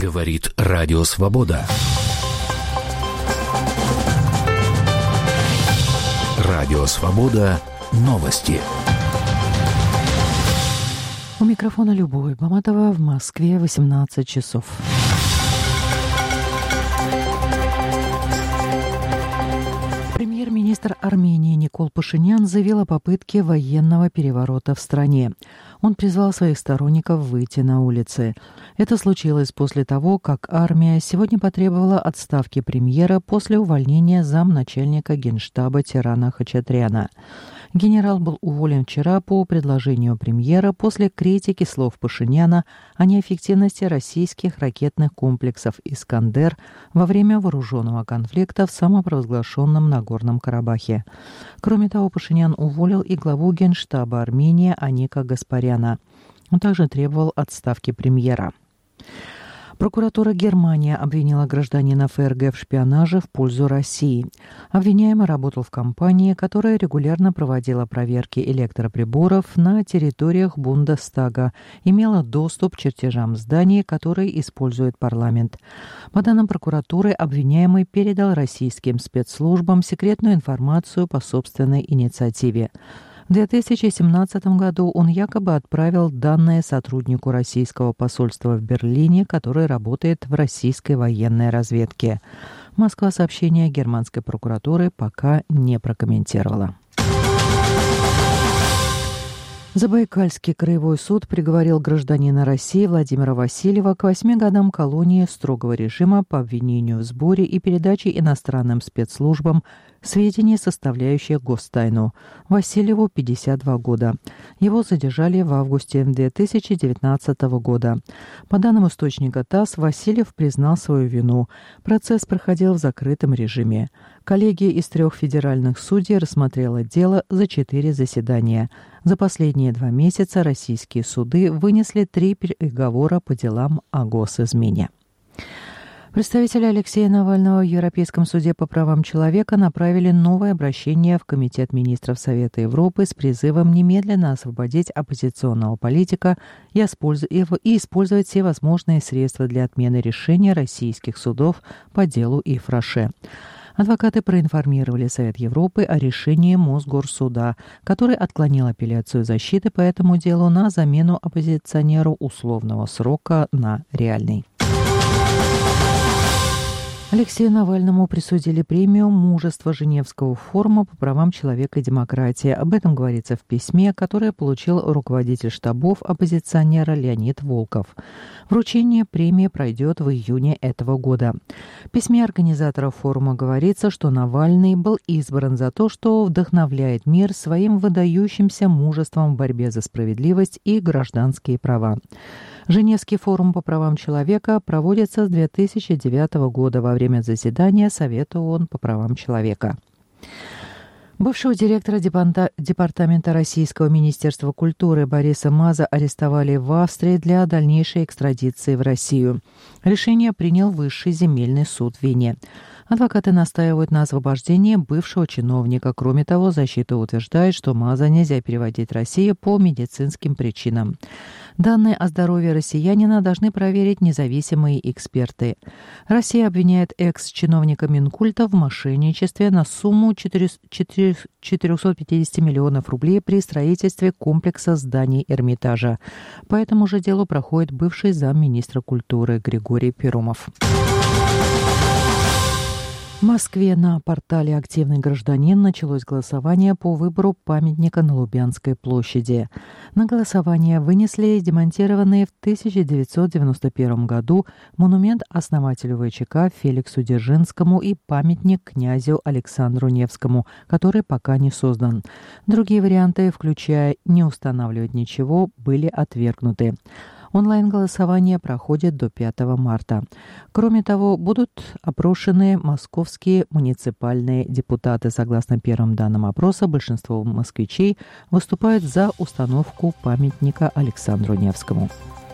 Говорит Радио Свобода. Радио Свобода. Новости. У микрофона Любовь Баматова. В Москве 18 часов. Премьер-министр Армении Никол Пашинян заявил о попытке военного переворота в стране. Он призвал своих сторонников выйти на улицы. Это случилось после того, как армия сегодня потребовала отставки премьера после увольнения замначальника Генштаба Тирана Хачатряна. Генерал был уволен вчера по предложению премьера после критики слов Пашиняна о неэффективности российских ракетных комплексов «Искандер» во время вооруженного конфликта в самопровозглашенном Нагорном Карабахе. Кроме того, Пашинян уволил и главу Генштаба Армении Аника Гаспаряна. Он также требовал отставки премьера. Прокуратура Германии обвинила гражданина ФРГ в шпионаже в пользу России. Обвиняемый работал в компании, которая регулярно проводила проверки электроприборов на территориях Бундестага, имела доступ к чертежам зданий, которые использует парламент. По данным прокуратуры, обвиняемый передал российским спецслужбам секретную информацию по собственной инициативе. В 2017 году он якобы отправил данные сотруднику российского посольства в Берлине, который работает в российской военной разведке. Москва сообщение германской прокуратуры пока не прокомментировала. Забайкальский краевой суд приговорил гражданина России Владимира Васильева к 8 годам колонии строгого режима по обвинению в сборе и передаче иностранным спецслужбам сведений, составляющих гостайну. Васильеву 52 года. Его задержали в августе 2019 года. По данным источника ТАСС, Васильев признал свою вину. Процесс проходил в закрытом режиме. Коллегия из 3 федеральных судей рассмотрела дело за 4 заседания. За последние 2 месяца российские суды вынесли 3 приговора по делам о госизмене. Представители Алексея Навального в Европейском суде по правам человека направили новое обращение в Комитет министров Совета Европы с призывом немедленно освободить оппозиционного политика и использовать все возможные средства для отмены решения российских судов по делу Yves Rocher. Адвокаты проинформировали Совет Европы о решении Мосгорсуда, который отклонил апелляцию защиты по этому делу на замену оппозиционеру условного срока на реальный. Алексею Навальному присудили премию «Мужество Женевского форума по правам человека и демократии». Об этом говорится в письме, которое получил руководитель штабов оппозиционера Леонид Волков. Вручение премии пройдет в июне этого года. В письме организаторов форума говорится, что Навальный был избран за то, что вдохновляет мир своим выдающимся мужеством в борьбе за справедливость и гражданские права. Женевский форум по правам человека проводится с 2009 года во время заседания Совета ООН по правам человека. Бывшего директора Департамента Российского министерства культуры Бориса Маза арестовали в Австрии для дальнейшей экстрадиции в Россию. Решение принял Высший земельный суд в Вене. Адвокаты настаивают на освобождении бывшего чиновника. Кроме того, защита утверждает, что Маза нельзя переводить в Россию по медицинским причинам. Данные о здоровье россиянина должны проверить независимые эксперты. Россия обвиняет экс-чиновника Минкульта в мошенничестве на сумму 450 миллионов рублей при строительстве комплекса зданий Эрмитажа. По этому же делу проходит бывший замминистра культуры Григорий Перумов. В Москве на портале «Активный гражданин» началось голосование по выбору памятника на Лубянской площади. На голосование вынесли демонтированный в 1991 году монумент основателю ВЧК Феликсу Дзержинскому и памятник князю Александру Невскому, который пока не создан. Другие варианты, включая «не устанавливать ничего», были отвергнуты. Онлайн-голосование проходит до 5 марта. Кроме того, будут опрошены московские муниципальные депутаты. Согласно первым данным опроса, большинство москвичей выступают за установку памятника Александру Невскому.